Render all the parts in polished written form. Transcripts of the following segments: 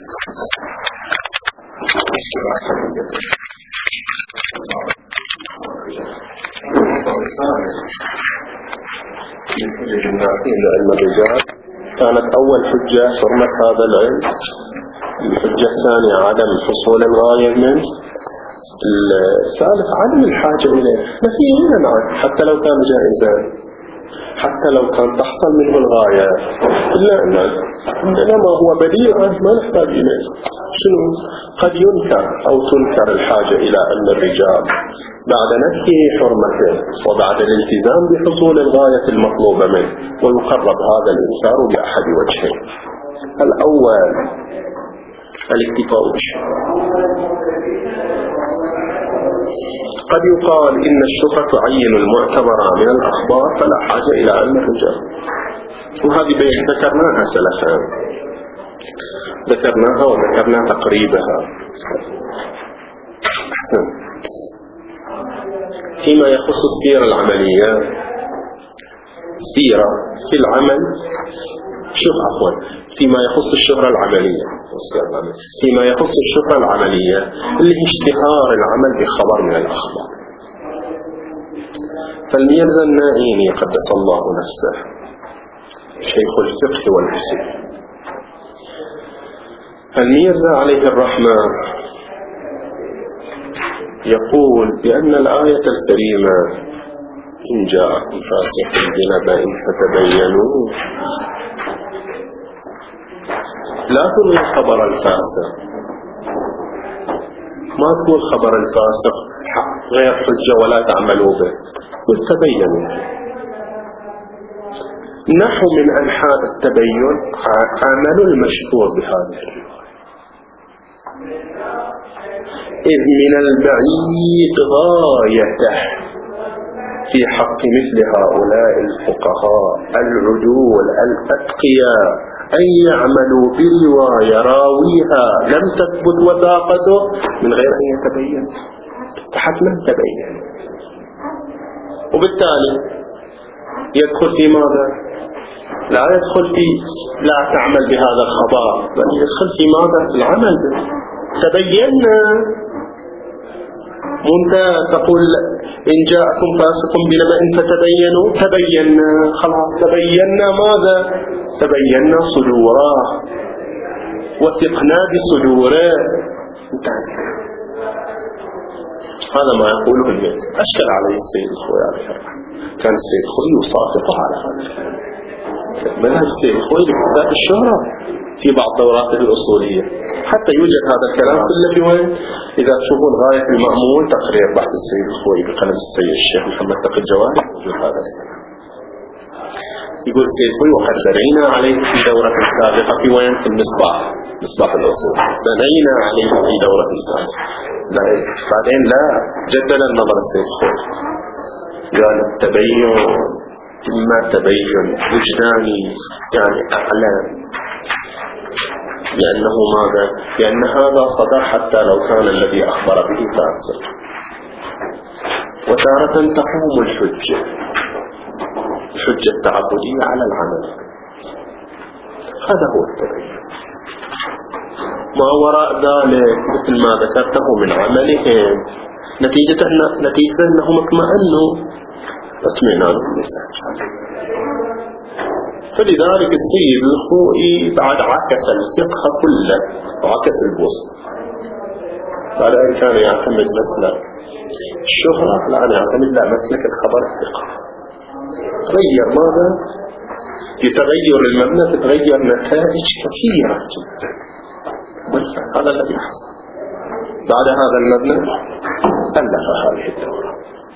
لأن الرجال كانت أول حجة حرمة هذا العلم، الحجة الثانية عدم حصول الغاية منه، الثالث عدم الحاجة إليه. نفيه نعم حتى لو كان جائزا، حتى لو كان تحصل منه الغاية، إلا إنما هو بديل عنه ما نحتاج إليه. شنو؟ قد ينكر أو تنكر الحاجة إلى أن الرجال بعد نفي حرمته وبعد الالتزام بحصول الغاية المطلوبة منه، ويقرب هذا الإنكار بأحد وجهين. الأول الاكتفاء بالشرع. قد يقال إن الشرع تعين المعتبر من الأخبار فلا حاجة إلى علم الرجال، وهذه ذكرناها سلفا، ذكرناها وذكرنا تقريبها. فيما يخص السيرة العملية، سيرة في العمل، فيما يخص الشهرة العملية، فيما يخص الشهرة العملية اللي هي اشتهار العمل بخبر من الأخبار. فالميرزا النائيني قدس الله نفسه شيخ الفقه والحسن، الميرزا عليه الرحمة يقول بأن الآية الكريمة إن جاءكم فاسق بنبأ فتبينوا لا تلغي خبر الفاسق، ما تقول خبر الفاسق غير حجة ولا تعملوا به، وتبينوا. نحو من أنحاء التبين عمل المشهور بهذه، إذ من البعيد غايته في حق مثل هؤلاء الفقهاء العدول الأتقياء أن يعملوا برواية راويها لم تثبت وثاقته من غير أن يتبين، حتما تبين. وبالتالي يدخل في ماذا؟ لا يدخل في لا تعمل بهذا الخبر، بل يدخل في ماذا؟ العمل به. تبيننا، وانت تقول إن جاءكم فاسق بنبأ فتبينوا، تبيننا، خلاص تبيننا ماذا؟ تبيننا صدوره وثقنا بصدوره. هذا ما يقوله الناس. أشكل عليه السيد الخوي عليه الرحمة، كان السيد الخوي يصافقه على هذا الكلام، منهج السيد الخوي لاكتساب الشهرة في بعض دوراته الأصولية، حتى يوجد هذا الكلام كله في وين؟ إذا تشوفون غاية المأمول تقرير بعد السيد الخوي بقلم السيد الشيخ محمد تقي الجواد، موجود هذا الكلام. يقول السيد الخوي وقد بنينا عليه في دورة سابقة في وين؟ في المصباح، مصباح الأصول، بنينا عليه في دورة سابقة. بعدين لا جدد النظر السيد الخوي، قال التبين إما تبين وجداني يعني أعلم، لأنه ماذا؟ لأن هذا صدر حتى لو كان الذي أخبر به فاسق. وتارة تقوم الحجة التعبدية على العمل، هذا هو التبين. ما وراء ذلك مثل ما ذكرته من عملهم نتيجة أنهم اطمئنوا اطمئنانهم لسان. فلذلك السيد الخوئي بعد عكس الفقه كله وعكس الوسط، بعد أن كان يعتمد مسلك الشهرة الآن يعتمد لا مسلك الخبر الثقة. غير ماذا؟ في تغير المبنى تتغير نتائج كثيرة جدا. هذا الذي حصل. بعد هذا المبنى ألف هذه الدورة،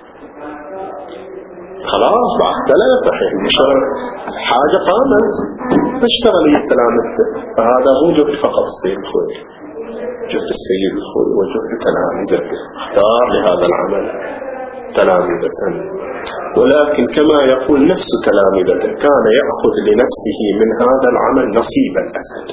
خلاص بعد ثلاثة صحيح حاجة قامت تشتغل هي التلامذة. فهذا مو جهد فقط السيد الخوي، جهد السيد الخوي وجهد تلامذته، اختار لهذا العمل تلامذة. ولكن كما يقول نفس تلامذته كان يأخذ لنفسه من هذا العمل نصيب الأسد،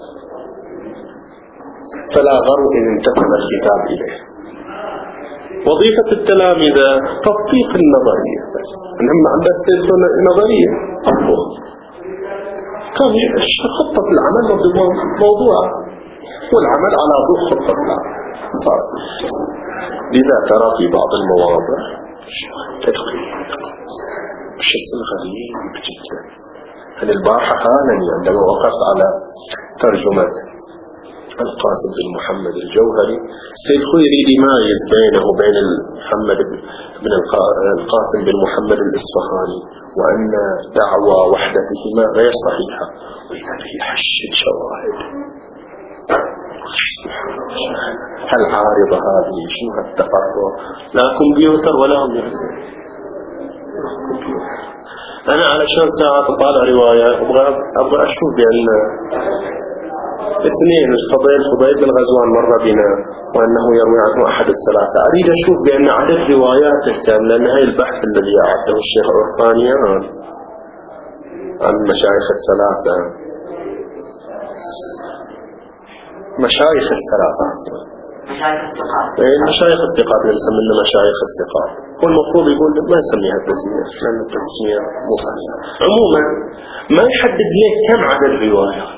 فلا غرو إن انتسب الكتاب إليه. وظيفة التلامذة تطبيق النظرية بس، إنما عندها نظرية أفضل كان خطة العمل موضوع والعمل على ضوء خطة الله صار. لذا ترى في بعض المواضع تدخل بشكل غريب جدا. أنا البارحة حالني عندما وقفت على ترجمة القاسم بن محمد الجوهري، السيد خوي يريد يمايز بينه وبين محمد بن القاسم بن محمد الإصفهاني، وأن دعوى وحدتهما غير صحيحة، ويذهب يحشد شواهد. هل عارضة هذه؟ شنو هالتقرر؟ لا كمبيوتر ولا هم يحزن. أنا علشان ساعة أطالع رواية أبغى أشوف بأن اثنين فضيل بن غزوان مر بنا وأنه يروي عنه أحد الثلاثة. أريد أشوف بأن عدد روايات الكاملة، لأن هاي البحث الذي أعده الشيخ الرحمانيان عن مشايخ الثلاثة، مشايخ الثلاثة مشايخ الثقات نسمينا مشايخ الثقات، والمفروض يقول ما يسميها التسمية لأن التسمية مو صحيحة. عموما ما يحدد ليه كم عدد الروايات،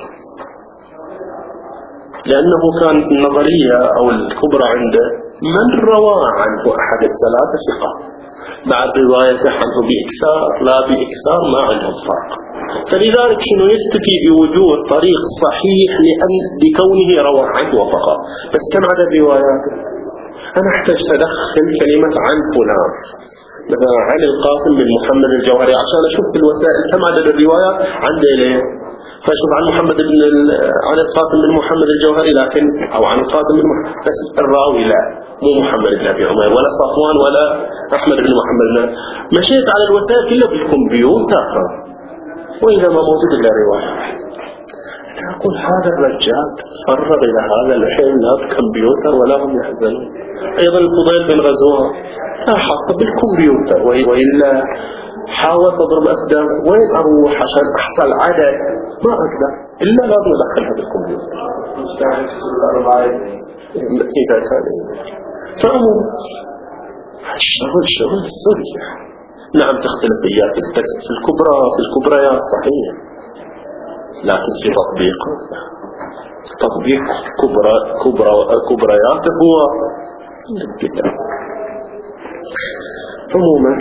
لأنه كانت النظرية أو الكبرى عنده من روى عنه أحد الثلاثة ثقة، بعد روايته عنه بإكثار لا بإكثار ما عندهم فرق. فلذلك شنو يستفي بوجود طريق صحيح لكونه روى عنه فقط. بس كم عدد رواياته؟ أنا أحتاج أدخل كلمة عن فلان، مثلا عن القاسم بن محمد الجوهري، عشان أشوف بالوسائل كم عدد الروايات عندي ليه. فأشوف عن عن القاسم بن محمد الجوهري، لكن أو عن القاسم بن محمد بس الراوي لا، مو محمد بن أبي عمير ولا صفوان ولا أحمد بن محمد. لا، مشيت على الوسائل كلها بالكمبيوتر، وإذا ما موجود إلا رواية. أنا أقول هذا الرجال فرغ إلى هذا الحين لا بكمبيوتر ولا هم يحزنون. أيضا الفضيل بن غزوان لا حط بالكمبيوتر، وإلا حاولت أضرب أسدام وين أروح عشان أحصل عدد ما أقدر إلا لازم أدخلها بالكمبيوتر. إذا كان فعموم الشغل صريح. نعم تختلف إياك في الكبريات صحيح، لكن في تطبيق كبريات هو الكتاب. عموما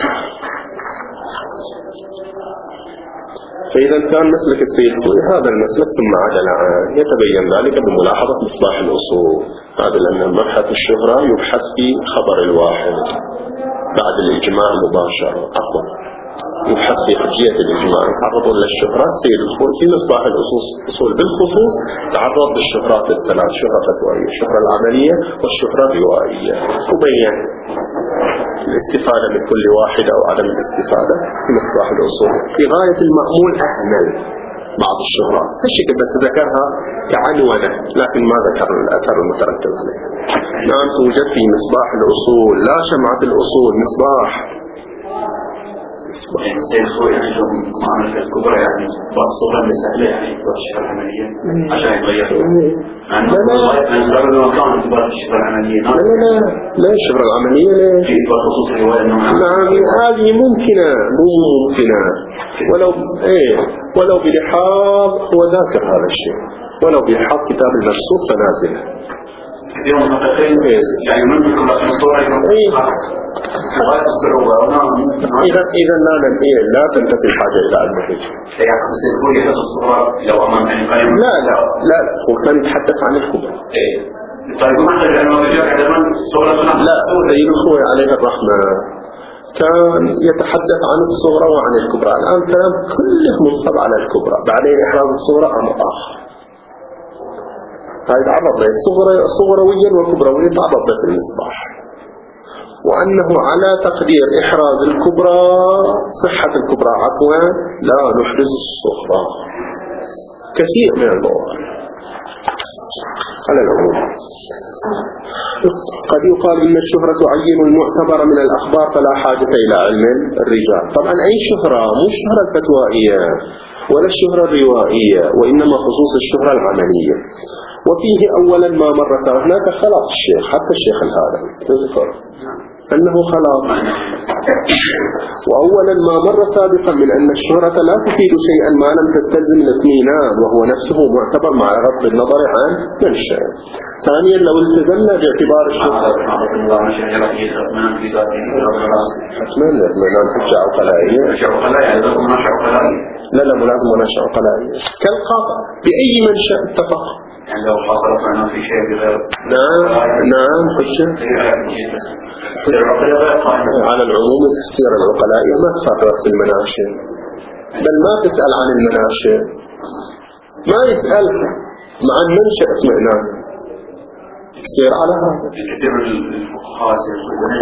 فإذا كان مسلك السيد خوي هذا المسلك ثم عدل يتبين ذلك بملاحظة مصباح الأصول. هذا لأن مبحث الشهرة يبحث في خبر الواحد بعد الإجماع مباشرة، يبحث في حجية الإجماع. تعرض للشهرة السيد الخوي في مصباح الأصول بالخصوص تعرض للشهرات الثلاث: شهرة فتوائية، الشهرة العملية، والشهرة الروائية، وبين الاستفادة من كل واحدة أو عدم الاستفادة في مصباح الأصول. في غاية المأمول أهمل بعض الشهرات هالشكل بس ذكرها كعنونة، لكن ما ذكر الأثر المترتب عليها. نعم توجد في مصباح الأصول، لا شمعة الأصول، مصباح. السيد خوي عندهم معاملة الكبرى يعني والصورة المسهلة يعني والشهرة العملية عشان يغيروا عنه نزل المكان كبار الشهرة العملية. لا الشهرة العملية ليش؟ في خصوص الرواية نعم هذه ممكنة ولو بلحاظ هو ذاكر هذا الشيء، ولو بلحاظ كتاب المرسوخ فنازله يوم متقين يعني منكم الصورة غاية الصعوبة. إذا لا تنتفي الحاجة إلى المخرج. يعني سيكون يحس الصورة لو أمام يعني قائم. لا هو كان يتحدث عن الكبرى. طيب ما أحتاج أن أرجع إلى الصورة. لا سيد الخوي عليه الرحمة كان يتحدث عن الصغرى وعن الكبرى. الآن كلام كله منصب على الكبرى، بعدين إحراز الصغرى أمر آخر. هذا تعرض له صغرويا وكبرويا، تعرض له في المصباح، وأنه على تقدير إحراز الكبرى صحة الكبرى عفوا لا نحرز الصغرى. كثير من المواضيع على العموم قد يقال إن الشهرة تعين المعتبر من الأخبار فلا حاجة إلى علم الرجال. طبعا أي شهرة مو الشهرة الفتوائية ولا الشهرة الروائية، وإنما خصوص الشهرة العملية. وفيه أولا ما مر هناك خلاص الشيخ حتى الشيخ هذا تذكر أنه خلاص. وأولا ما مر سابقا من أن الشهرة لا تفيد شيئا ما لم تستلزم الاطمئنان، وهو نفسه معتبر مع غض النظر عن منشأ. ثانيا لو التزمنا باعتبار الشهرة حتما الاطمئنان حجة عقلائية. لا مو لازم منشأ عقلائية كالقاطع بأي منشأ اتفق. يعني لو حصل فعلا في شيء بغير نعم حجة على العموم. السيرة العقلائية ما تفرق في المناشئ، بل ما تسأل عن المناشئ، ما يسأل مع المنشأ اطمئنان، يصير على هذا. كثير من الفقهاء يقولون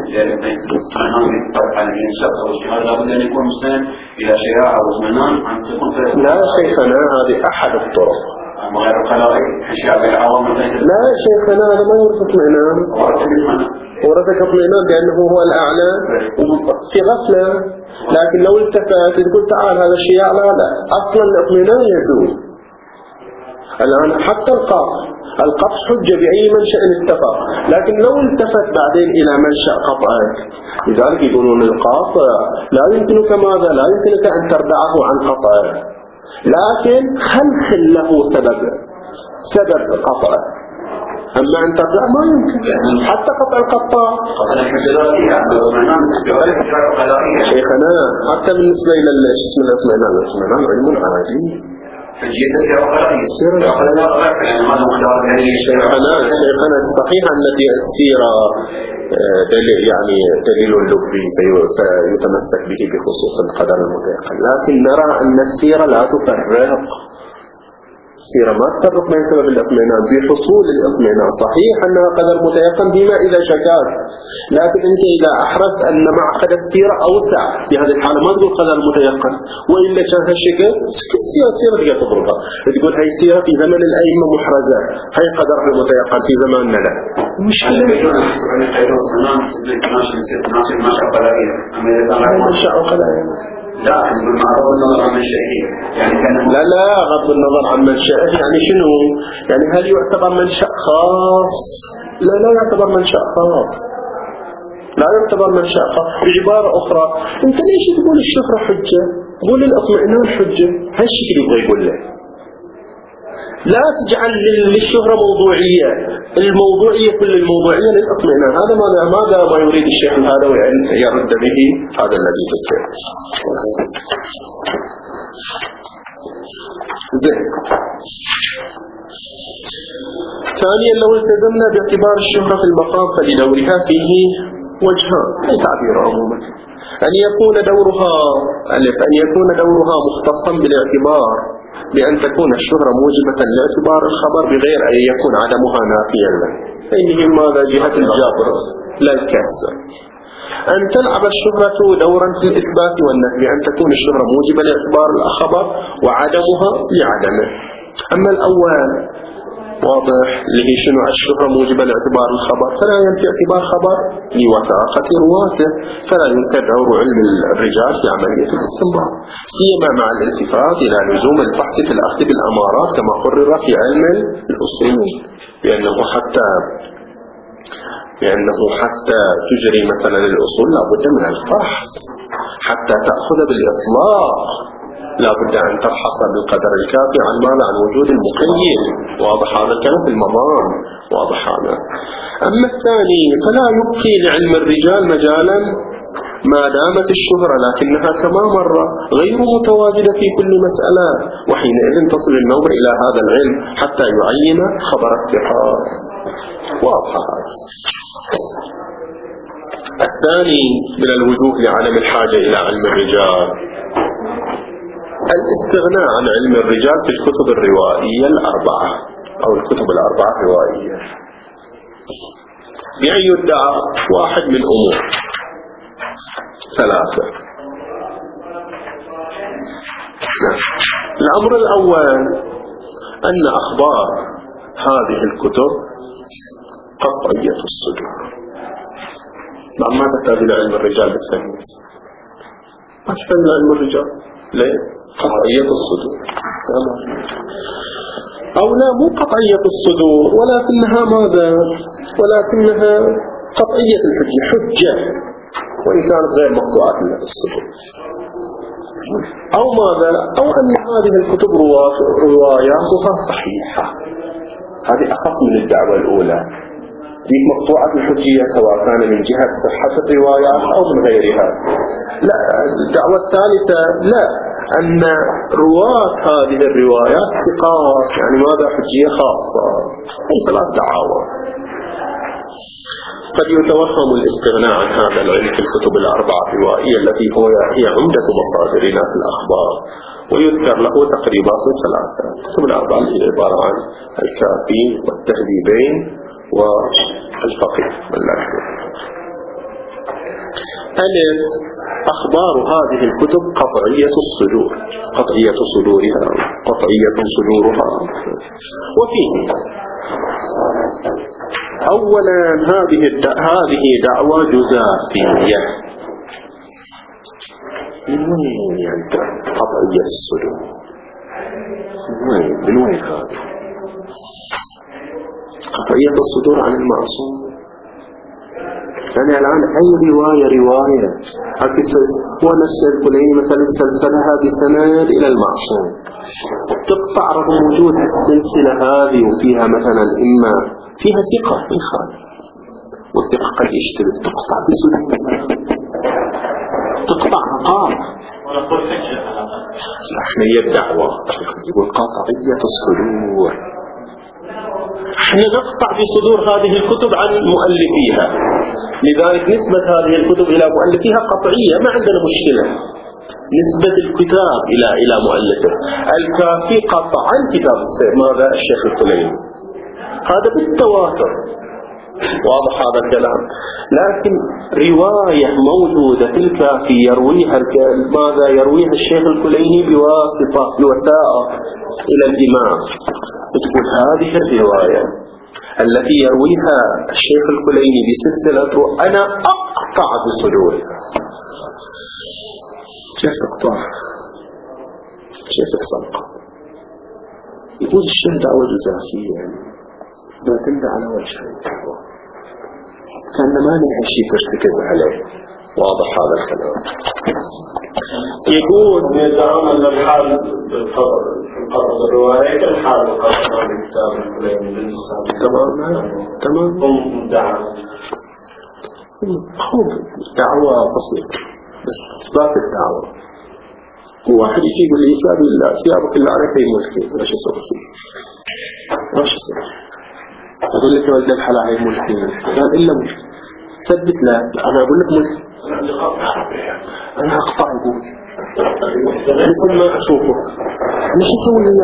لابد أن يكون مستند إلى شياعة واطمئنان. لا شيخنا هذه أحد الطرق. لا شيخنا هذا ما يورث اطمئنان، ورثك اطمئنان لأنه هو الأعلى في غفلة. لكن لو التفت تقول تعال هذا الشيء لا أصلا الاطمئنان يزول. الآن حتى القطع حجة بأي منشأ اتفق، لكن لو التفت بعدين إلى منشأ قطعك، لذلك يقولون القاطع لا يمكنك ماذا؟ لا يمكنك أن تردعه عن قطعه، لكن خلخل له سبب قطعه. أما أن تردع ما يمكن حتى قطع القطاع. شيخنا حتى بالنسبة إلى اسم الاطمئنان علم عادي. شيخنا الصحيح أن السيرة دليل لفظي فيتمسك به بخصوص القدر المتيقن، لكن نرى أن السيرة لا تفرق. السيرة ما تفرق بين سبب الاطمئنان بحصول الاطمئنان. صحيح أنها قدر متيقن بما إذا شكاك، لكن أنت إذا أحرزت أن معقد السيرة أوسع في هذه الحالة ما تقول قدر متيقن، وإلا كان هالشكل سيرة تقدر تضربها تقول هاي سيرة في زمن الأئمة محرزة، هاي قدر متيقن في زماننا لا. مش لا غض النظر عن منشأه، لا غض النظر عن منشأه يعني شنو؟ يعني هل يعتبر منشأ خاص؟ لا يعتبر منشأ خاص، لا يعتبر منشأ خاص. بعبارة أخرى أنت ليش تقول الشهرة حجة؟ قول الاطمئنان حجة. هالشكل يبغى يقول له لا تجعل للشهرة موضوعية، الموضوعية كل الموضوعية للاطمئنان. هذا ماذا ما يريد الشيخ هذا ويرد به هذا الذي ذكر. زين. ثانيا لو التزمنا باعتبار الشهرة في المقام فلدورها فيه وجهان أي تعبير عموما. أن يكون دورها مختصا بالاعتبار بأن تكون الشهرة موجبة لاعتبار الخبر بغير أن يكون عدمها نافيا له. فإنه ماذا جهة الجابر لا الكسر. أن تلعب الشهرة دورا في الإثبات والنفي، أن تكون الشهرة موجبة لاعتبار الخبر وعدمها لعدمه. أما الأول واضح اللي هي شنو الشهرة موجبة لاعتبار الخبر، فلا ينفي اعتبار خبر لوثاقة رواته، فلا ينفي دور علم الرجال في عملية الاستنباط، سيما مع الالتفات إلى لزوم البحث في الأخذ بالأمارات كما قرر في علم الأصول، بأنه حتى تجري مثلا الأصول لابد من الفحص، حتى تأخذ بالإطلاق لابد أن تفحص بالقدر الكافي عن ماذا؟ عن وجود المقيد. واضح هذا الكلام في المضام، واضح هذا. أما الثاني فلا يبقي لعلم الرجال مجالا ما دامت الشهرة، لكنها كما مر غير متواجدة في كل مسألة، وحينئذ تصل النظر إلى هذا العلم حتى يعين خبر الثقات. واضح هذا. الثاني من الوجوه لعدم الحاجة إلى علم الرجال الاستغناء عن علم الرجال في الكتب الروائية الأربعة أو الكتب الأربعة الروائية، بأن يدعى واحد من أمور ثلاثة. الأمر الأول أن أخبار هذه الكتب قطعية الصدور، ما تحتاج إلى علم الرجال بالتمييز، ما تحتاج إلى علم الرجال. ليه؟ قطعية الصدور. أو لا مو قطعية الصدور، ولكنها ماذا؟ ولكنها قطعية الحجة حجة وإن كانت غير مقطوعة من الصدور، أو ماذا؟ أو أن هذه الكتب رواياتها صحيحة. هذه أخف من الدعوة الأولى، ذيك مقطوعة الحجية سواء كان من جهة صحة الروايات أو من غيرها. لا، الدعوة الثالثة لا، أن رواة هذه الروايات ثقات، يعني ماذا؟ حجية خاصة. أي ثلاث دعاوى. قد يتوهم الاستغناء عن هذا العلم في الكتب الأربعة الروائية التي هي عمدة مصادرنا في الأخبار، ويذكر له تقريبات ثلاثة. الكتب الأربعة هي عبارة عن الكافي والتهذيبين والفقيه. ألف، أخبار هذه الكتب قطعية الصدور، قطعية صدورها، قطعية صدورها. وفيه أولا هذه دعوة جزافية. من وين يعني قطعية الصدور؟ من وين هذا؟ قطعية الصدور عن المعصوم. يعني الآن أي رواية هو نفس الكليني مثلا سلسلها بسند إلى المعصوم، تقطع رغم وجود السلسلة هذه وفيها مثلا إما فيها ثقة من خارج، والثقة قد يشتبه، تقطع بسهولة، تقطع عقاب. احنا هي الدعوة يقول قطعية الصدور، احنا نقطع بصدور هذه الكتب عن مؤلفيها، لذلك نسبة هذه الكتب إلى مؤلفيها قطعية، ما عندنا مشكلة. نسبة الكتاب إلى مؤلفه. الكافي قطعا كتاب ماذا؟ الشيخ الكليني، هذا بالتواتر، واضح هذا الكلام. لكن رواية موجودة في الكافي يرويها ماذا؟ يرويها الشيخ الكليني بواسطة الوثائق إلى الإمام، تقول هذه الرواية التي يرويها الشيخ الكليني بسلسلته أنا أقطع بصدورها. كيف تقطع؟ كيف تسبق؟ يقول الشيخ دعوة جزافية، يعني معتمدة على وجه الدعوة، كان ما لها شيء ترتكز عليه. واضح هذا الكلام. يقول يتعامل الحال بالقبض الرواية كالحال بالقبض بالكتاب الكليني. تمام. هم دعوة بسيطة بس إثبات الدعوة. هو واحد يجي يقول لي ثيابك اللي عليك هي ملكي، ايش اسوي فيه؟ ايش اسوي؟ اقول لك يا ولد الحلال هي ملكي، قال الا ملكي ثبت. لا انا اقول لك ملكي، انا اقطع يقول مثل ما اشوفك، مش اسوي لي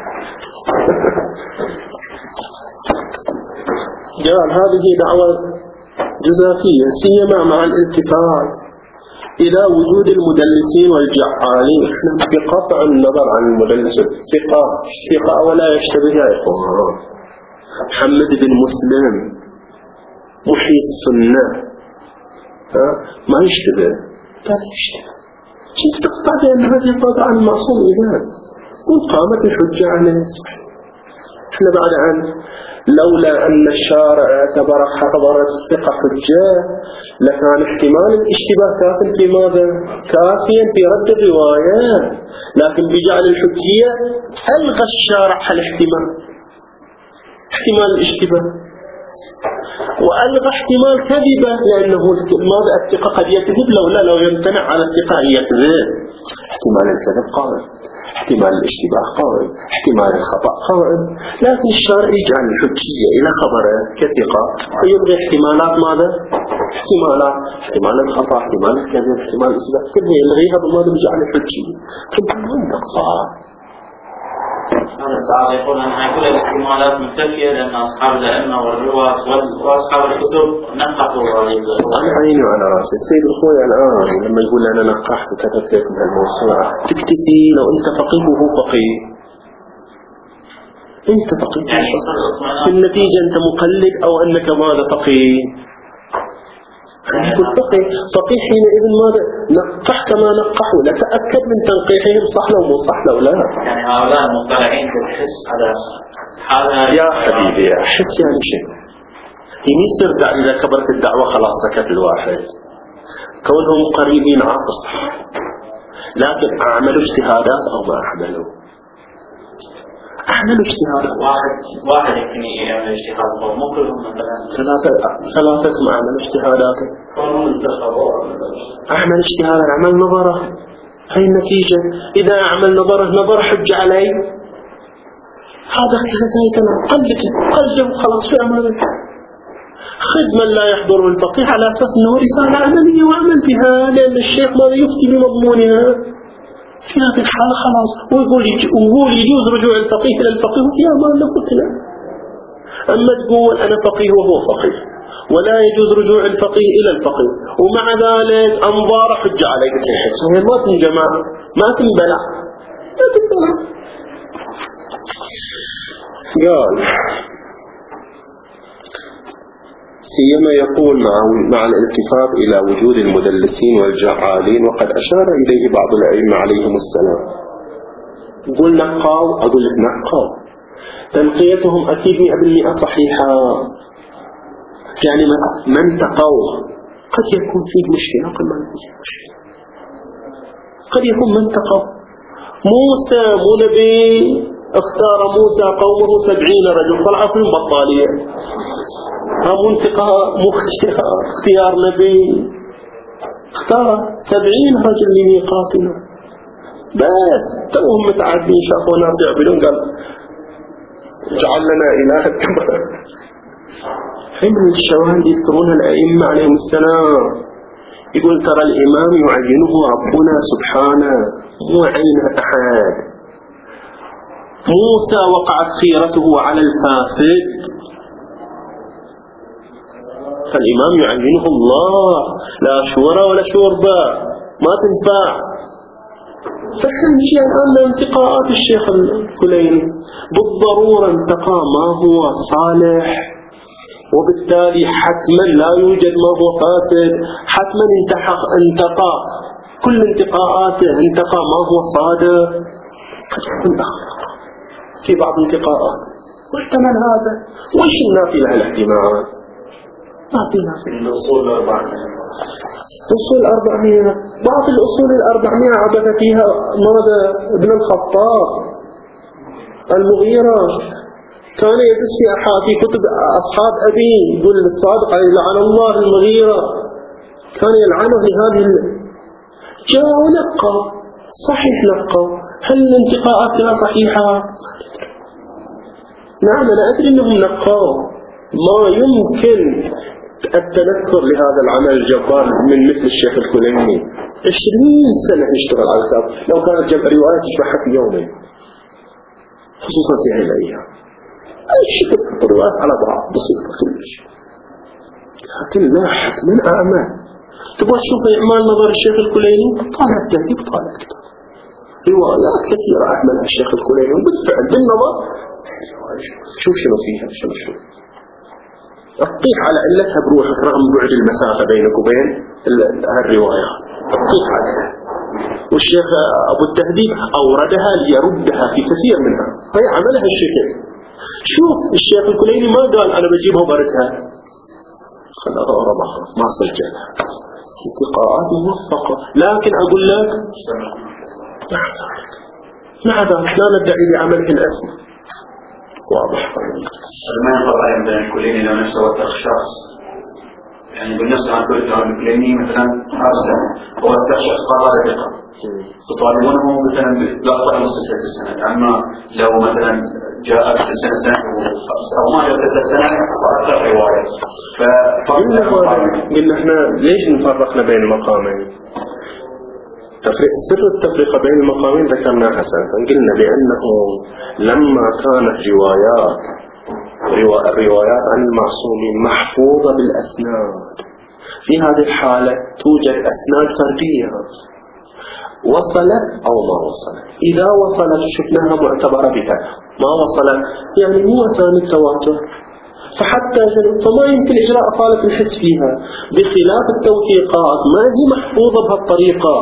قال هذه دعوة جزافية، سيما مع الالتفات إلى وجود المدلسين والجعالين. احنا بقطع النظر عن المدلس ثقة ولا يشتبه يا إخوان. محمد بن مسلم محيي السنة ما يشتبه، لا يشتبه. كيف تقطع بأن هذه صادرة عن المعصوم إذن وقامت الحجة عليه؟ احنا بعد عن لولا أن الشارع اعتبر حضرت ثقة حجة لكان احتمال الاشتباه كافٍ في ماذا؟ كافيا في رد الرواية، لكن بجعل الحجية ألغى الشارع الاحتمال، احتمال الاشتباه، وألغى احتمال كذبة، لأنه ماذا؟ الثقة قد يكذب لو يمتنع على الثقة أن يكذب. احتمال الكذب قائم، احتمال الاشتباه قائم، احتمال الخطأ قائم، لكن الشارع يجعل الحجية إلى خبره كثقة فيلغي احتمالات ماذا؟ احتمال الخطأ، احتمال الكذب، احتمال الإثبات، كلها يلغيها بماذا؟ بجعل الحجية. من نقطة تعالى يقول أن كل الاحتمالات متكية لأن أصحاب الأئمة والرواة وأصحاب الكتب نقحوا هذه الأمور. أنا عيني على رأسي. السيد الخوي الآن لما يقول أنا نقحت وكتبت لك من الموسوعة، تكتفي لو أنت فقيه وهو فقيه، أنت فقيه يعني في النتيجة أنت مقلد أو أنك ماذا؟ فقيه. يقول فقيه حينئذ ماذا؟ نقح كما نقحوا، لا تأكد من تنقيحهم صح لو مو صح لو لا. يعني هؤلاء مطلعين بالحس على يا حبيبي، حس يعني شيء يصير داعي إذا كبرت الدعوة خلاص سكت الواحد. كونهم قريبين عاصر صح، لكن أعملوا اجتهادات أو ما أعملوا؟ أعملوا اجتهادات. واحد يمكن يعمل اجتهاد مو كلهم مثلا ثلاثة ما أعملوا اجتهادات. أعمل اجتهادات، أعمل نظرة. هاي النتيجة. إذا أعمل نظرة حج علي، هذا اجتهاد قلده خلاص في أعمالك. خذ من لا يحضره الفقيه على أساس أنه رسالة عملية وعمل بها، لأن الشيخ ماذا يفتي بمضمونها. في هذه الحالة خلاص. ويقول يجوز رجوع الفقيه إلى الفقيه، يا ما له قلت له. أما تقول أنا فقيه وهو فقيه ولا يجوز رجوع الفقيه إلى الفقيه، ومع ذلك أنظار حج عليك الحج، هي ما تنجمع ما تنبلع. قال سيما يقول مع الالتفات إلى وجود المدلسين والجعالين، وقد أشار إليه بعض الأئمة عليهم السلام. قل نقاو، أقول لك نقاو، تنقيتهم أكيد 100% صحيحة. يعني من تقوا قد يكون فيه مشكلة، قد ما يكون فيه مشكلة. قد يكون من تقوا. موسى مو نبي، اختار موسى قومه 70 رجل طلعوا فيهم بطالية. هم انتقاء مو اختيار نبي، اختار 70 رجل لميقاتنا. بس توهم متعدين شافوا ناس يعبدون قال جعل لنا إله كما حمل الشواهد يذكرونها الأئمة عليهم السلام. يقول ترى الإمام يعينه ربنا سبحانه مو عينه أحد. موسى وقعت خيرته على الفاسد، فالإمام يعينه الله، لا شورى ولا شوربة ما تنفع. فحنجي الآن لانتقاءات الشيخ الكليني بالضرورة انتقى ما هو صالح، وبالتالي حتما لا يوجد ما هو فاسد. حتما انتقى كل انتقاءاته انتقى ما هو صادق. قد يكون أخطأ في بعض انتقاءات، واحتمل هذا. وش النافي لها الاحتمال؟ ما في نافي. الأصول 400. الأصول 400، بعض الأصول 400 عبث فيها ماذا؟ ابن الخطاب المغيرة كان يدرس في كتب أصحاب أبي، يقول الصادق لعن الله المغيرة، كان يلعنه لهذه جاء ونقى صحيح نقى. هل الانتقاءات لها صحيحة؟ نعم أنا أدري أنهم نقاه. ما يمكن التنكر لهذا العمل الجبار من مثل الشيخ الكليني. 20 سنة يشتغل على الكتاب، لو كانت جمع روايات يشبعها في يومين، خصوصا في هذه الأيام. أي شيء تحط روايات على بعض بسيطة كلش، لكن لا حتما أعمال. تبغى تشوف إعمال نظر الشيخ الكليني؟ طالع التهذيب، طالع الكتاب، روايات كثيرة أعملها الشيخ الكليني، وبالفعل بالنظر شوف شنو فيها، شنو تطيح على علتها بروحك رغم بعد المسافة بينك وبين هالروايات، تطيح عليها. والشيخ أبو التهذيب أوردها ليردها في كثير منها، هي عملها الشيخ. شوف الشيخ الكليني ما قال أنا بجيبها وبردها، خلها ربها ما سجلها، انتقاءات موفقة. لكن أقول لك مع ذلك لا ندعي بعمله الأسم. واضح. ما ينقطع بين الكليني لو نفسه وثق شخص، يعني بالنسبة عن كل كلام الكليني مثلا حاسة هو وثق شخص قضاء ثقة، تطالبونه مثلا بلقطة نص السنة. أما لو مثلا جاء سنة أو ما جاء سنة وأكثر رواية، قلنا احنا ليش نفرقنا بين المقامين؟ سر التفرقة بين المقامين ذكرناها سابقا، قلنا بأنه لما كانت الروايات عن المعصومين محفوظة بالأسناد، في هذه الحالة توجد أسناد فردية وصلت أو ما وصلت. إذا وصلت شفناها معتبرة بكذا، ما وصلت يعني هو أسانيد تواتر، فما يمكن إجراء خالف الحس فيها، بخلاف التوثيقات ما هي محفوظة بهالطريقة،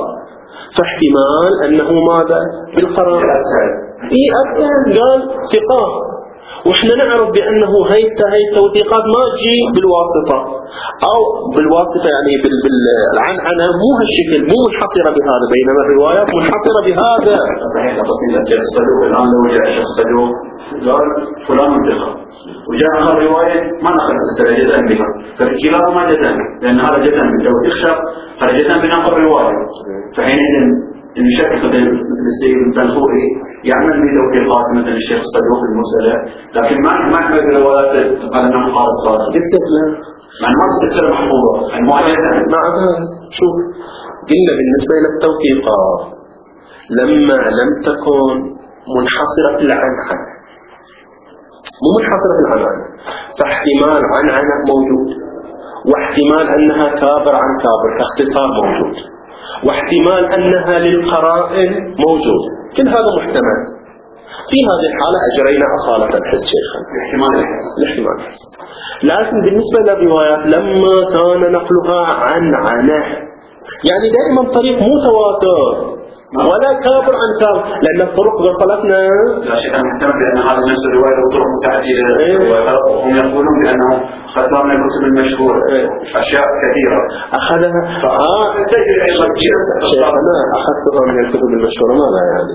فاحتمال أنه ماذا بالقرار قال ثقة وإحنا نعرف بأنه هاي التوثيقات ما تجي بالواسطة أو بالواسطة يعني بالعنعنة، مو هالشكل، مو منحصرة بهذا، بينما الروايات منحصرة بهذا. صحيح. بس الشيخ الصدوق الآن لو جاء الشيخ الصدوق قال فلان منتخب وجاء آخر رواية ما نقل السنة جزءا بها، فكلاهما جزءا، لأن هذا جزءا من توثيق شخص، هذا جزءا من آخر رواية. فحينئذ الشيخ السيد التنخوري يعمل بتوثيقات مثل الشيخ الصدوق في المسألة، لكن ما يحمل بروايات على أنه قال الصادق. يعني ما تستثير محفوظة المعجزة. نعم. شوف قلنا بالنسبة إلى التوثيقات لما لم تكن منحصرة في العنعنة، مو منحصرة في العنعنة، فاحتمال عنعنة موجود، واحتمال أنها كابر عن كابر كاختصار موجود، واحتمال أنها للقرائن موجود، كل هذا محتمل. في هذه الحالة أجرينا أصالة الحس شيخنا، الاحتمال الحس. لكن بالنسبة للروايات لما كان نقلها عنعنة، يعني دائما طريق مو تواتر ولا كابر عن كابر، لأن الطرق وصلتنا. لا شك أن نهتم بأن هذا نفس الرواية وطرق متعددة، وهم يقولون بأنه ختم من الكتب المشهورة أشياء كثيرة أخذها. شيخنا أخذتها من الكتب المشهورة ماذا يعني؟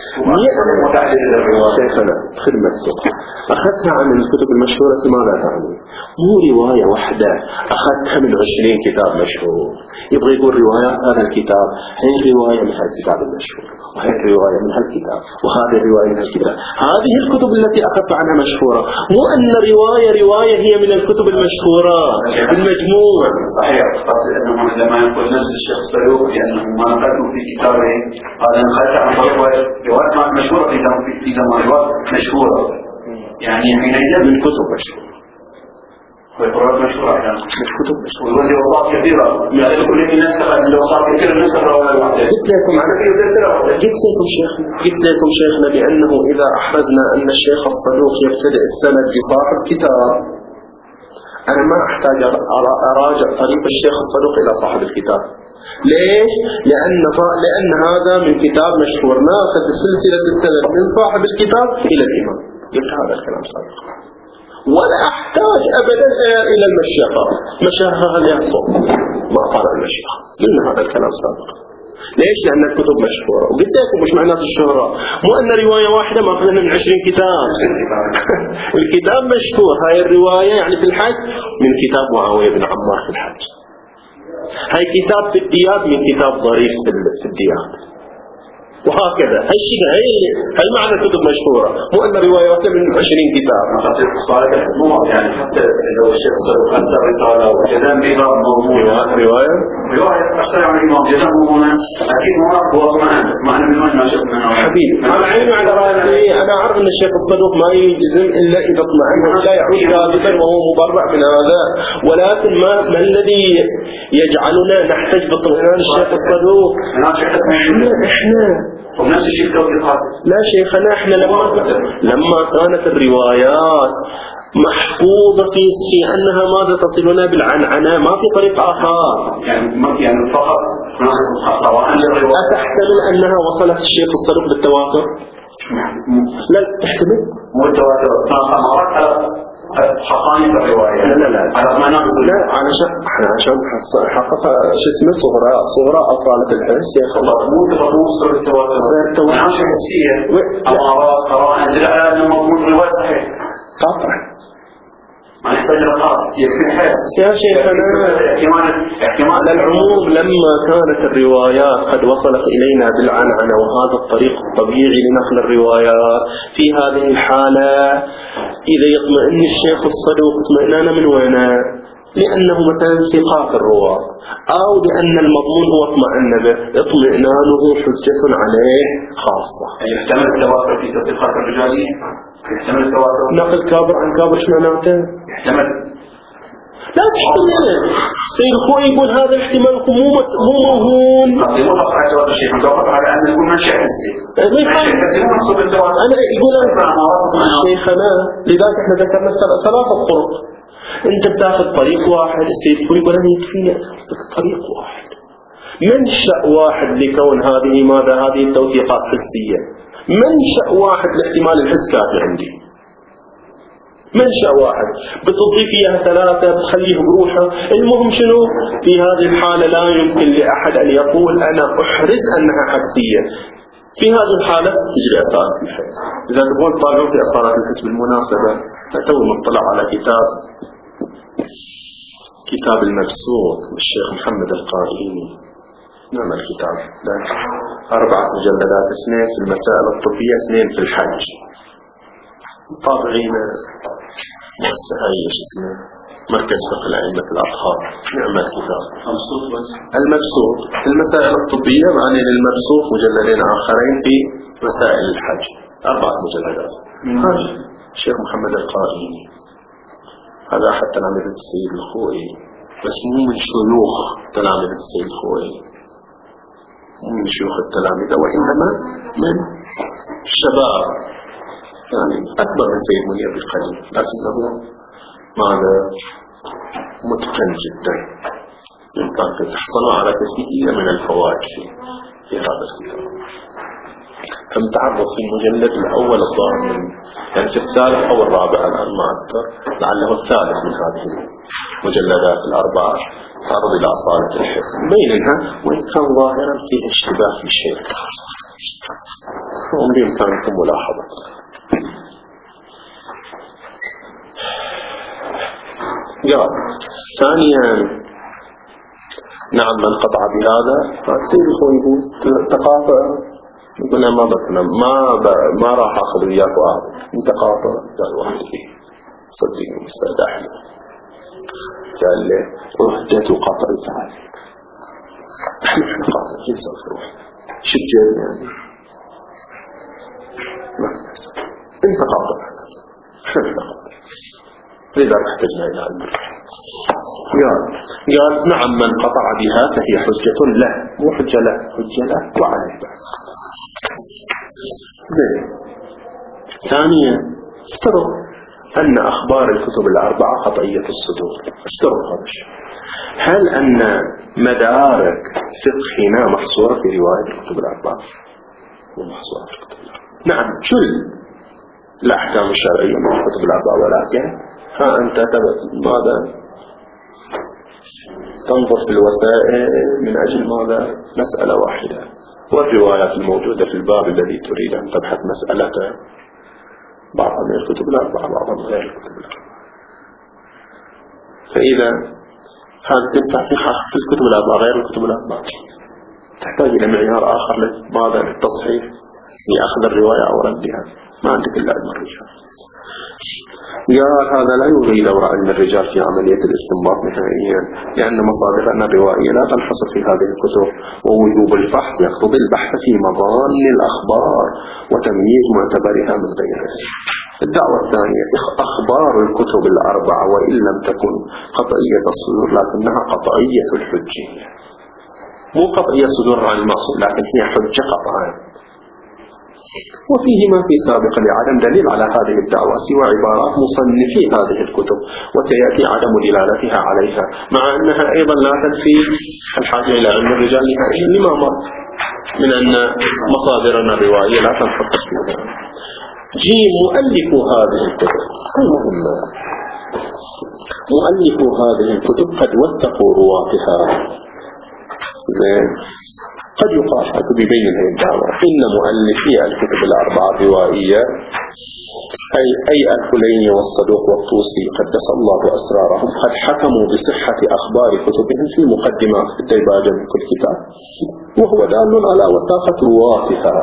شيخنا خدمتك أخذتها عن الكتب المشهورة ماذا يعني؟ مو رواية واحدة أخذتها من 20 كتاب مشهور. يبغى يقول رواية هذا الكتاب، هي رواية من هذا الكتاب المشهور، وهي رواية من هذا الكتاب، وهذه رواية من هذا الكتاب. هذه الكتب التي أخذت عنها مشهورة، مو أن رواية هي من الكتب المشهورة بالمجموع. صحيح. قصد أنه لما يقول نفس الشيخ الصدوق لأنه ما نقلوا في كتابه هذا نقلت عن روايات مشهورة في زمان روايات مشهورة، يعني حينئذ من كتب مشهورة، والقرآن مشهورة يعني مش كتب مشهورة. والوزي وصاف كثيرة، يعني كل الناس اللي وصاف كثيرة نفس الرواية الواحدة. قلت لكم شيخنا بأنه إذا أحرزنا أن الشيخ الصدوق يبتدئ السند بصاحب كتاب، أنا ما أحتاج أراجع طريق الشيخ الصدوق إلى صاحب الكتاب. ليش؟ لأن هذا من كتاب مشهور، ناخذ سلسلة السند من صاحب الكتاب إلى الإمام. قلت هذا الكلام سابق، ولا أحتاج أبدا إلى المشيخة، مشاها هل يحصل ما قال المشيخة. قلنا هذا الكلام سابق. ليش؟ لأن الكتب مشهورة، وقلت لكم مش معنات الشهرة، مو أن رواية واحدة ما أخذنا من 20 كتاب. الكتاب مشهور. هاي الرواية يعني في الحج من كتاب معاوية بن عمار في الحج، هاي كتاب في الديات من كتاب ظريف في الديات، وهكذا. هاي معنى كتب مشهورة، مو أن رواية واحدة من 20 كتاب. صارت الأسبوع يعني حتى لو الشيخ صدوق أنسى رسالة وجدًا بها موضوع رواية أشتري عن الإمام جدًا موضوعنا أكيد هناك معنى من وين ناشئ منه. حبيبي على عيني وعلى رأسي، أنا أعرف أن الشيخ الصدوق ما يجزم إلا إذا اطمئن لا يعود كاذبا وهو مبرع من هذا، ولكن ما الذي يجعلنا نحتاج باطمئنان الشيخ الصدوق؟ إحنا ونفس الشيء توثيقات. لا شيخنا، احنا لما كانت الروايات محفوظة في أنها ماذا تصلنا بالعنعنة، ما في طريق آخر. يعني فقط أتحتمل أنها وصلت الشيخ الصدوق بالتواتر؟ لا تحتمل. مو التواتر، حقائق الرواية. لا علشان حقق شو اسمه صغرى أصالة الحس يا خلاص. مو تفضل التواتر. أنا شيء حسية. أمارات قرائن لا مضمون الرواية صحيح. قطع. ما نحتاج رقاص يكفي الحس. يا شيخنا احتمال العموم لما كانت الروايات قد وصلت إلينا بالعنعنة وهذا الطريق الطبيعي لنقل الروايات، في هذه الحالة إذا يطمئن الشيخ الصدوق اطمئنان من وين؟ لأنه مثلا ثقات الرواة، أو لأن المضمون هو اطمئن به، اطمئنانه حجة عليه خاصة. يحتمل التواتر في ثقات الرجالية؟ يحتمل التواتر؟ نقل كابر عن كابر شو معناته؟ يحتمل. لا تحتمل. سيد خوي يقول هذا الاحتمال مو موهوم. قصدي مو فقط على التواتر شيء، متوقف على أن يكون منشأ حسي. أنا يقول شيخنا لذلك احنا ذكرنا 3 طرق. انت بتاخذ طريق واحد، السيد خوي يقول أنا يكفيني طريق واحد، منشأ واحد لكون هذه التوثيقات حسية، منشأ واحد لاحتمال الحس كافي عندي. منشأ واحد، بتضيف إياها ثلاثة بتخليه بروحه. المهم شنو؟ في هذه الحالة لا يمكن لأحد أن يقول أنا أحرز أنها حدسية. في هذه الحالة تجري أصالة الحدس. إذا تبغون تطالعون في أصالة الحدس بالمناسبة، تو مطلع على كتاب المبسوط للشيخ محمد القائيني. نعم الكتاب 4 مجلدات، 2 في المسائل الطبية، 2 في الحج، طابعين مؤسسة ايش اسمه مركز فقه الأئمة الأطهار. نعم الكتاب المبسوط في المسائل الطبية، بعدين المبسوط مجلدين آخرين في مسائل الحج، 4 مجلدات. هذا الشيخ محمد القائيني، هذا أحد تلامذة السيد الخوئي، بس مو من شيوخ تلامذة السيد الخوئي، مو من شيوخ التلامذة، وإنما من شباب يعني أكبر من سيد منير بقليل، لكنه ماذا متقن جدا، يمكن تحصلوا على كثير من الفوائد في هذا الكتاب. كم تعرض في المجلد الأول الظاهر يعني في الثالث أو الرابع الآن ما أذكر، لعله الثالث من هذه المجلدات ال4 تعرض إلى أصالة الحس، بينها وإن كان ظاهرا فيه اشتباه في شيء بإمكانكم ملاحظة. قال ثانيا نعم من قطع بهذا فالسيد الخوي يقول تقاطع، يقول ما بكنا ما راح أخذ وياك وآخذ انت قاطع. قال واحد فيه صدقني مسترداح له، قال لي روح اديت وقاطع تعال احنا قاطع في سوف روح شجاز يعني ما انت قاطع احنا قاطع، لذا احتجنا إلى علم. قال نعم من قطع بها فهي حجة له، مو حجة له، حجة له وعليه. زين. ثانيا افترض أن أخبار الكتب ال4 قطعية الصدور، افترض هذا الشيء، هل أن مدارك فقهنا محصورة في رواية الكتب ال4؟ ومحصورة في الكتب ال4. نعم كل الأحكام الشرعية من الكتب ال4، ولكن ها أنت ماذا تنظر في الوسائل من أجل ماذا؟ مسألة واحدة، والروايات الموجودة في الباب الذي تريد أن تبحث مسألته بعضها من الكتب ال4 بعضها من غير الكتب ال4. فإذا هذا تنفع في الكتب ال4 غير الكتب ال4، تحتاج إلى معيار آخر لماذا؟ للتصحيح لأخذ الرواية أو ردها، ما عندك إلا علم الرجال. قال هذا لا يلغي دور علم الرجال في عملية الاستنباط نهائيا، لأن مصادرنا الروائية لا تنحصر في هذه الكتب، ووجوب الفحص يقتضي البحث في مظان الأخبار وتمييز معتبرها من غيرها. الدعوة الثانية أخبار الكتب ال4 وإن لم تكن قطعية الصدور لكنها قطعية الحجية، مو قطعية الصدور عن المعصوم لكن هي حجة قطعا. وفيه ما في سابق لعدم دليل على هذه الدعوة سوى عبارات مصنفي هذه الكتب، وسيأتي عدم دلالتها عليها، مع أنها أيضا لا تنفي الحاجة إلى علم الرجال نهائيا لما مر من أن مصادرنا الروائية لا تنحصر فيها. مؤلف هذه الكتب مؤلف هذه الكتب قد وثقوا رواتها. زين. قد يقال حتى ببين هذه الدعوة إن مؤلفي الكتب ال4 الروائية أي الكليني والصدوق والطوسي قدس الله أسرارهم قد حكموا بصحة أخبار كتبهم في مقدمات الديباجة من كل كتاب، وهو دال على وثاقة رواتها.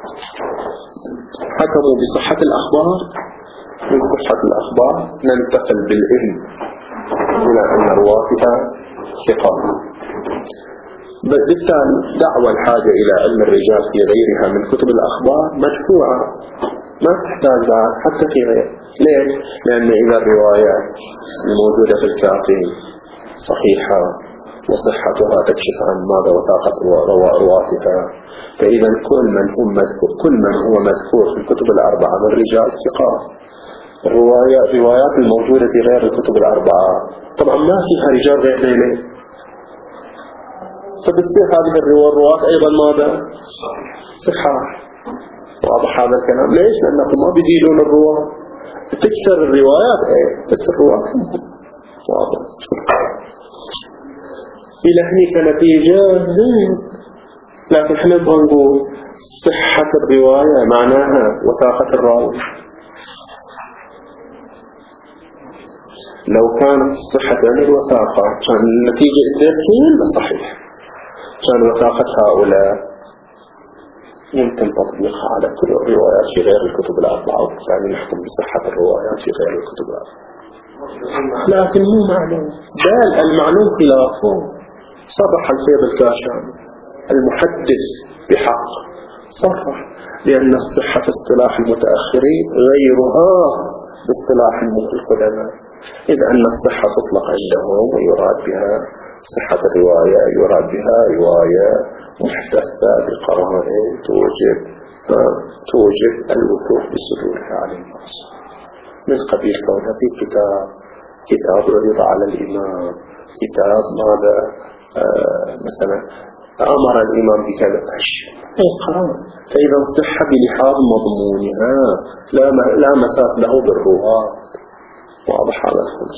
حكموا بصحة الأخبار، من صحة الأخبار ننتقل بالإذن إلى أن رواتها ثقات. بالتالي دعوى الحاجة إلى علم الرجال في غيرها من كتب الأخبار مدفوعة، ما تحتاج حتى في غير. ليش؟ لأن إذا الرواية الموجودة في الكافي صحيحة وصحتها تكشف عن ماذا وثاقة رواتها، فإذا كل من هو مذكور في الكتب ال4 من الرجال ثقات. الروايات الموجودة في غير الكتب ال4 طبعا ما فيها رجال غير ذلك، فبتصير هذه الروايات أيضا ماذا؟ صحة. واضح هذا الكلام؟ ليش؟ لأنهم ما بيزيدون الرواة، تكثر الروايات بس الروايات واضح. إلى هنيك نتيجة زين، لكن احنا نقول صحة الرواية معناها وثاقة الراوي. لو كانت الصحة يعني الوثاقة كان النتيجة إثنين صحيح، كان وثاقة هؤلاء يمكن تطبيقها على كل الروايات في غير الكتب الأربعة، وبالتالي نحكم بصحة الروايات في غير الكتب الأربعة. لكن مو معلوم، بل المعلوم خلافه. صرح الفيض الكاشاني المحدث بحق، صرح لأن الصحة في اصطلاح المتأخرين غيرها باصطلاح القدماء، إذ أن الصحة تطلق عندهم ويراد بها صحة الرواية، يراد بها رواية محدثة بقرائن توجب الوثوق بصدورها على الناس، من قبيل كونها في كتاب عرض على الإمام، كتاب ماذا مثلا أمر الإمام بكذا أي قرار. فإذا الصحة بلحاظ مضمونها لا مساس له بالرواة. واضح هذا الخلاف.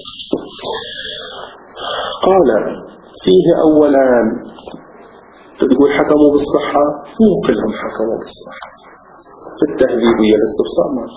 قال فيه أولا تقول حكموا بالصحة، مو كلهم حكموا بالصحة. في التهذيب هي الاستفسار ما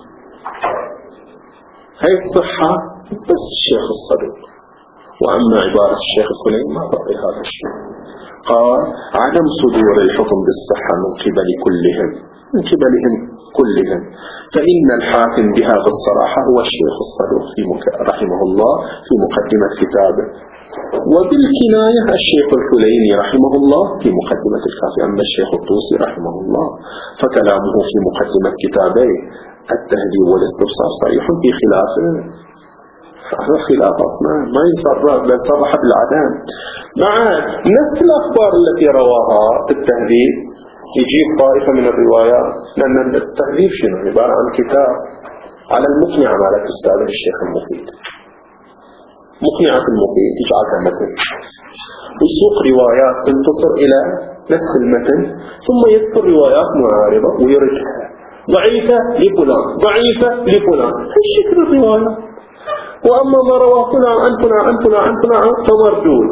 هي الصحة بس الشيخ الصدوق، وأما عبارة الشيخ الكليني ما تقضي هذا الشيء. قال عدم صدور الحكم بالصحة من قبلهم كلهم، فإن الحاكم بها بالصراحة هو الشيخ الصدوق رحمه الله في مقدمة كتابه، وبالكناية الشيخ الكليني رحمه الله في مقدمة الكافي. أما الشيخ الطوسي رحمه الله فكلامه في مقدمة كتابه التهذيب والاستبصار صريح في خلافه. هذا خلاف أصلا ما يصرح، بل صرح بالعدم مع نفس الأخبار التي رواها التهذيب. يجيب طائفة من الروايات، لأن التهذيب شنو؟ عبارة عن كتاب على المقنعة مالك أستاذ الشيخ المفيد، مقنعة المفيد يجعلها متن، ويسوق روايات تنتصر إلى نفس المتن، ثم يذكر روايات معارضة ويردها، ضعيفة لفلان ضعيفة لفلان، هي شكل الرواية. وأما ما رواه فلان عن فلان عن فلان عن فلان فمردود.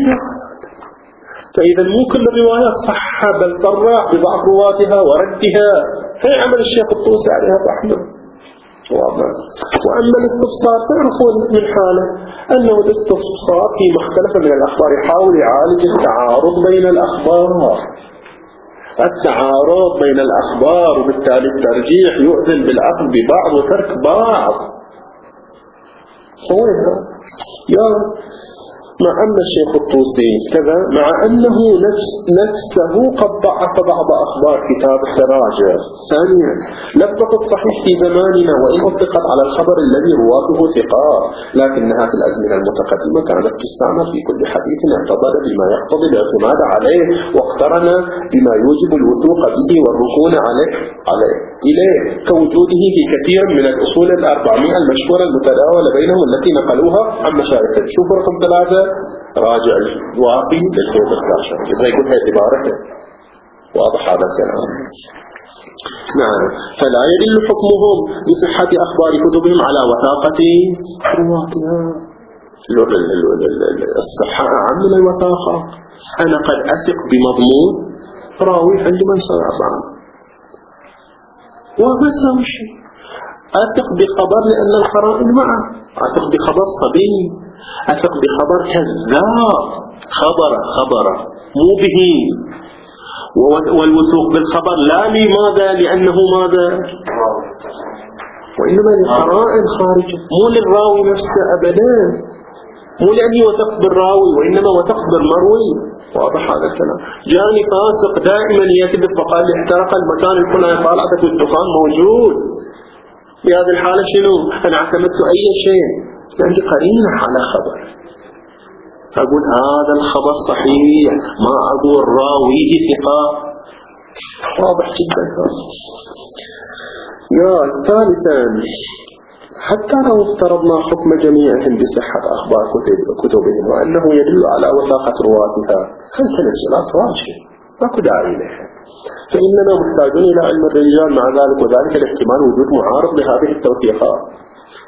فإذا مو كل الروايات صح، بل صرح ببعض رواتها وردها. هي عمل الشيخ الطوسي عليها الرحمة. وأما الاستفسار تعرفون من حاله أنه الاستفسار في مختلف من الأخبار يحاول يعالج التعارض بين الأخبار، وبالتالي الترجيح يؤذن بالأخذ ببعض وترك بعض. مع أن الشيخ الطوسي كذا، مع أنه نفسه قد ضعف بعض أخبار كتاب التراجع. ثانيا لم تكن صحيح في زماننا، وإن أطلقت على الخبر الذي رواته ثقات، لكنها في الأزمنة المتقدمة كانت تستعمل في كل حديث اعتبر بما يقتضي الاعتماد عليه، واقترن بما يوجب الوثوق به والركون عليه كوجوده في كثير من الأصول 400 المشهورة المتداولة بينهم التي نقلوها عن مشايخ. شوف رقم 3 راجع الواقي للفيض الكاشاني، إذا يقول هي عبارته. واضح هذا الكلام؟ نعم. فلا يدل حكمهم بصحة أخبار كتبهم على وثاقة رواتها. الصحة أعم من الوثاقة. أنا قد أثق بمضمون راوي عند من صنع معه، وما يسوي شيء. أثق بخبر لأن القرائن معه، أثق بخبر صبي، أثق بخبر كذاب، خبر مو به. والوثوق بالخبر لا لماذا؟ لأنه ماذا؟ وإنما للقرائن خارجة، مو للراوي نفسه أبدا، مو لأني وثق بالراوي، وإنما وثق بالمروي. واضح هذا الكلام؟ جاني فاسق دائما يكذب فقال لي احترق المكان الفلاني، طالعت الدخان موجود. في هذه الحالة شنو؟ أنا اعتمدت أي شيء عندي قرينة على خبر، أقول هذا الخبر صحيح، ما أقول راويه ثقة. واضح جدا. ثالثا حتى لو افترضنا حكم جميعهم بصحة أخبار كتبهم وأنه يدل على وثاقة رواتها، هل تنزلات واجهة ماكو داعي لها، فإننا محتاجون إلى علم الرجال مع ذلك، وذلك الاحتمال وجود معارض لهذه التوثيقات.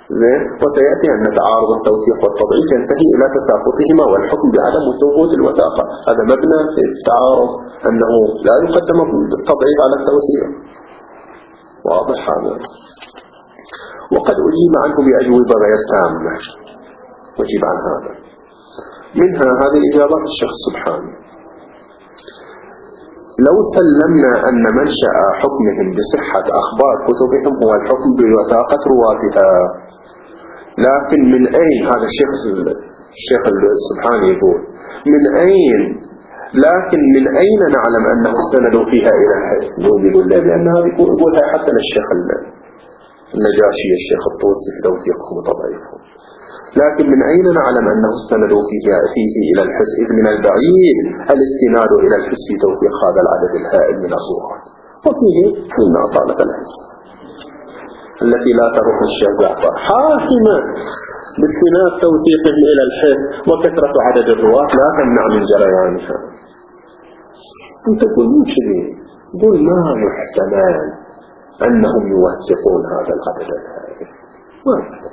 وسيأتي أن تعارض التوثيق والتضعيف ينتهي إلى تساقطهما والحكم بعدم ثبوت الوثاقة. هذا مبنى في التعارض أنه لا يقدم التضعيف على التوثيق. واضح هذا. وقد أجيب عنه بأجوبة غير تامة وجيب عن هذا. منها هذه الإجابات الشيخ سبحانه: لو سلمنا أن منشأ حكمهم بصحة أخبار كتبهم هو الحكم بوثاقة رواتها، لكن من أين هذا الشيخ سبحانه يقول من أين، لكن من أين نعلم أنه استندوا فيها إلى الحس؟ يقول له بأن هذه يقولها حتى للشيخ النجاشي الشيخ الطوسي في توثيقهم وتضعيفهم، لكن من أين نعلم أنه استندوا فيه إلى الحس؟ إذ من البعيد الاستناد إلى الحس في توثيق هذا العدد الهائل من الروات، وفيه من أصالة الحس التي لا تروح الشيخ جعفر حاكمة باستناد توثيقهم إلى الحس، وكثرة عدد الرواة لا تمنع من جريانها. أنت تقول مو كذي، قل ما يحتمل أنهم يوثقون هذا العدد الهائل، ما يحتمل.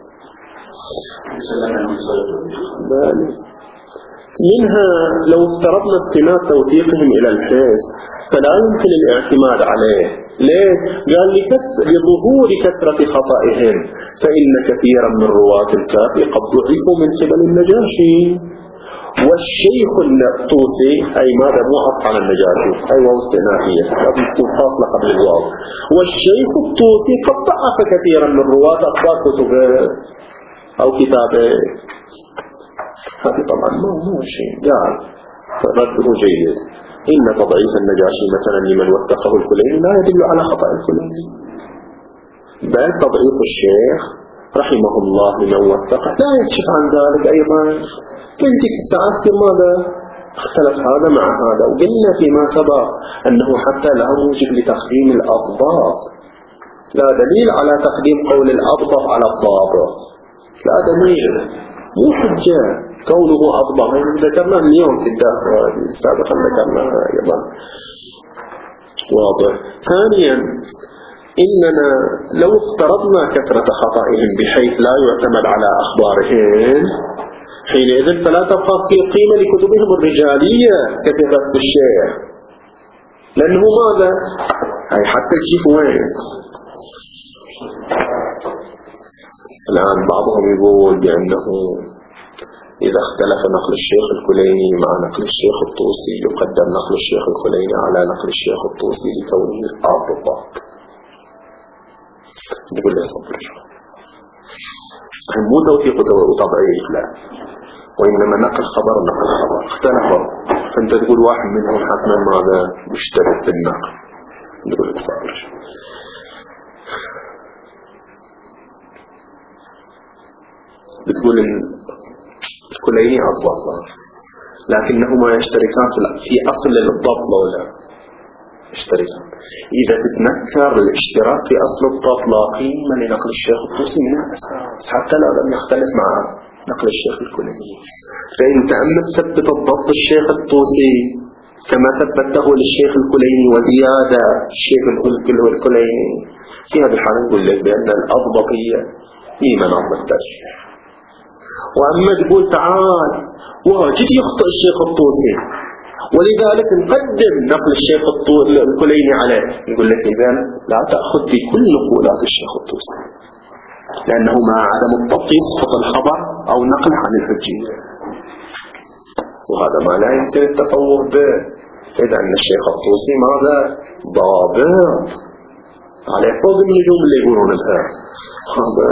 منها لو افترضنا استناد توثيقهم إلى الحس فلا يمكن الاعتماد عليه. ليه؟ قال لظهور كثرة خطئهم، فإن كثيرا من رواة الكافي قد ضعفوا من قبل النجاشي. والشيخ الطوسي أي ماذا مو عطف على النجاشي، أي واو استئنافية لازم تكون فاصلة قبل الواو. والشيخ الطوسي قد ضعف كثيرا من رواة أخبار كتبه أو كتابه. هذا طبعا مو شيء قال فرده جيد. إن تضعيف النجاشي مثلا لمن وثقه الكليني لا يدل على خطأ الكليني، بل تضعيف الشيخ رحمه الله لمن وثقه لا يكشف عن ذلك أيضا. كنتك الساعة ماذا اختلف هذا مع هذا، وقلنا فيما سبق أنه حتى لا موجب لتقديم الأضباط، لا دليل على تقديم قول الأضبط على الضابط، لا دليل، مو حجة كونه أضبط. ذكرنا اليوم في الدرس سابقا ذكرناها أيضا. واضح. ثانيا إننا لو افترضنا كثرة خطئهم بحيث لا يعتمد على أخبارهم، حينئذ فلا تبقى في قيمة لكتبهم الرجالية كثرة الشيخ، لأنه ماذا؟ هاي حتى تجيب وين؟ الآن بعضهم يقول بأنه إذا اختلف نقل الشيخ الكليني مع نقل الشيخ الطوسي يقدم نقل الشيخ الكليني على نقل الشيخ الطوسي لكونه أضبط. نقول له صبر، مو توثيق وتضعيف، لا، وإنما نقل خبر نقل خبر اختلفوا، فأنت تقول واحد منهم حتما ماذا مشترك في النقل. نقول له صبر. بتقول الكليني أضبط، لكنهما يشتركان في أصل الضبط ولا يشتركان. إذا تتنكر الاشتراك في أصل الضبط لا قيمة لنقل الشيخ الطوسي من الأساس حتى لو لم يختلف مع نقل الشيخ الكليني. فإن تأمل ثبت الضبط الشيخ الطوسي كما ثبته للشيخ الكليني وزيادة الشيخ الكليني، في هذه الحالة نقول لك بأن الأضبطية هي مناط الترجيح. وأما تقول تعال واجد يخطئ الشيخ الطوسي ولذلك نقدم نقل الشيخ الكليني عليه، يقول لك إذن لا تأخذ بكل نقولات الشيخ الطوسي، لأنه مع عدم الضبط يسقط الخبر أو نقل عن الحجية، وهذا ما لا يمكن التفوه به. إذا أن الشيخ الطوسي ماذا؟ ضابط على فوق النجوم اللي يقولون لها هذا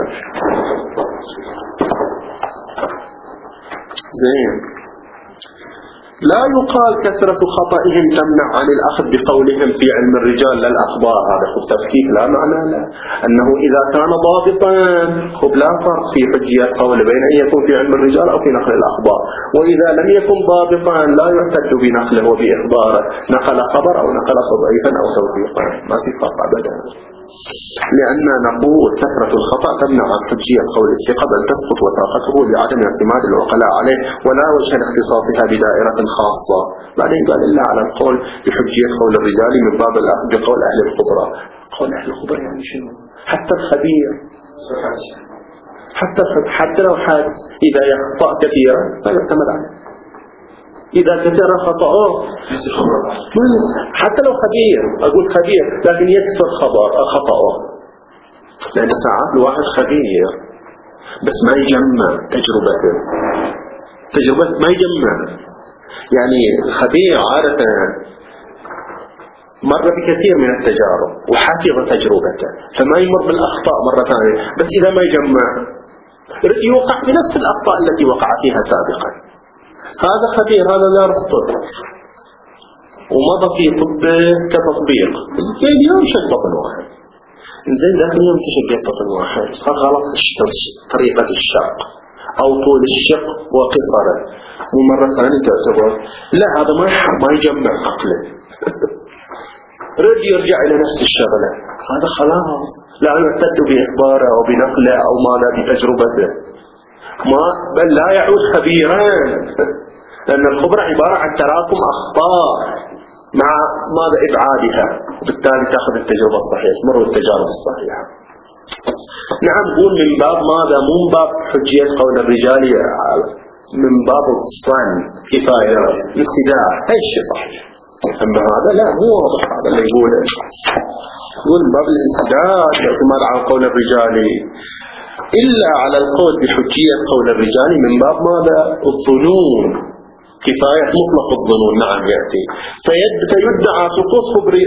زين. لا يقال كثرة خطئهم تمنع عن الأخذ بقولهم في علم الرجال للأخبار، هذا خب تفكيك لا معنى له، أنه إذا كان ضابطا خب لا فرق في حجية قول بين أن يكون في علم الرجال أو في نقل الأخبار، وإذا لم يكن ضابطا لا يحتج بنقله وبإخباره، نقل خبر أو نقل تضعيفا أو توثيقا، ما في فرق أبدا. لأن نقول كثرة الخطأ تمنع عن حجية قول الثقة، بل تسقط وثاقته بعدم اعتماد العقلاء عليه ولا وجه لاختصاصها بدائرة خاصة. بعدين قال إلا على القول بحجية قول الرجال من باب بقول أهل الخبرة. قول أهل الخبرة يعني شنو؟ حتى الخبير حتى لو حادث إذا يخطأ كثيرا لا يعتمد عليه. إذا كثر خطأه حتى لو خبير، أقول خبير لكن يكثر خطأه، لأن ساعات الواحد خبير بس ما يجمع تجربته ما يجمع. يعني خبير عادة مر بكثير من التجارب وحفظ تجربته فما يمر بالأخطاء مرة ثانية، بس إذا ما يجمع يوقع بنفس الأخطاء التي وقع فيها سابقا. هذا خبير، هذا دارس طب ومضى في طب كتطبيق، اليوم شق بطن واحد، زين ذاك اليوم تشق بطن واحد صار غلط طريقة الشق أو طول الشق وقصره، ومرة ثانية تعتبر لا هذا ما يجمع عقله رد يرجع إلى نفس الشغلة، هذا خلاص لا يعتد بإخباره أو بنقله أو ماذا بتجربته، بل لا يعود خبيرا، لأن الخبرة عبارة عن تراكم أخطاء مع ماذا إبعادها، وبالتالي تأخذ التجربة الصحيحة، تمر التجارب الصحيحة. نعم نقول من باب ماذا، مو من باب حجية قول الرجال، من باب الصن كفاية الاقتداء، أي شيء صحيح. أما هذا لا مو واضح، هذا اللي يقوله يقول من باب الانسداد الاعتماد على قول الرجال، إلا على القول بحجية قول الرجال من باب ماذا الظنون، كفاية مطلق الظنون. نعم يأتي فيدعى سقوط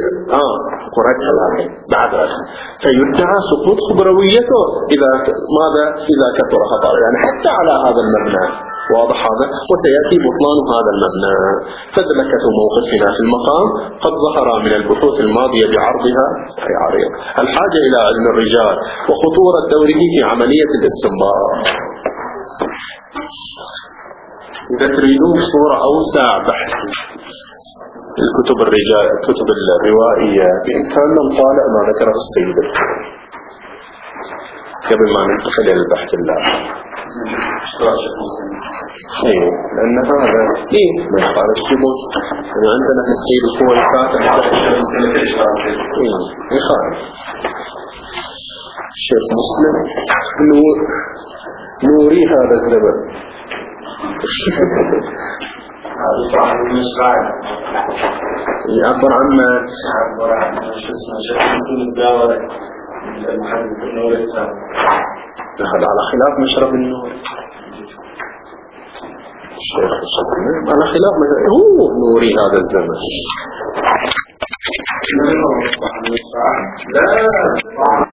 فيدعى سقوط خبرويته إذا كثر خطأ، يعني حتى على هذا المبنى واضح هذا، وسيأتي بطلان هذا المبنى. فدلكة موقفنا في المقام قد ظهر من البحوث الماضية بعرضها أي عريض الحاجة إلى علم الرجال وخطورة دوره في عملية الاستنباط. إذا تريدون صورة أوسع بحث الكتب الروائية بإمكاننا نطالع ما ذكره السيد قبل ما ننتقل إلى البحث اللاحق. ايوه لأن هذا ما يقال الشبه يعني عندنا السيد هو الفاتح يخالف الشيخ مسلم نوري هذا الزمن يعبر عما هذا على خلاف مشرب النور. الشيخ على خلاف هو نوري هذا الزمن. لا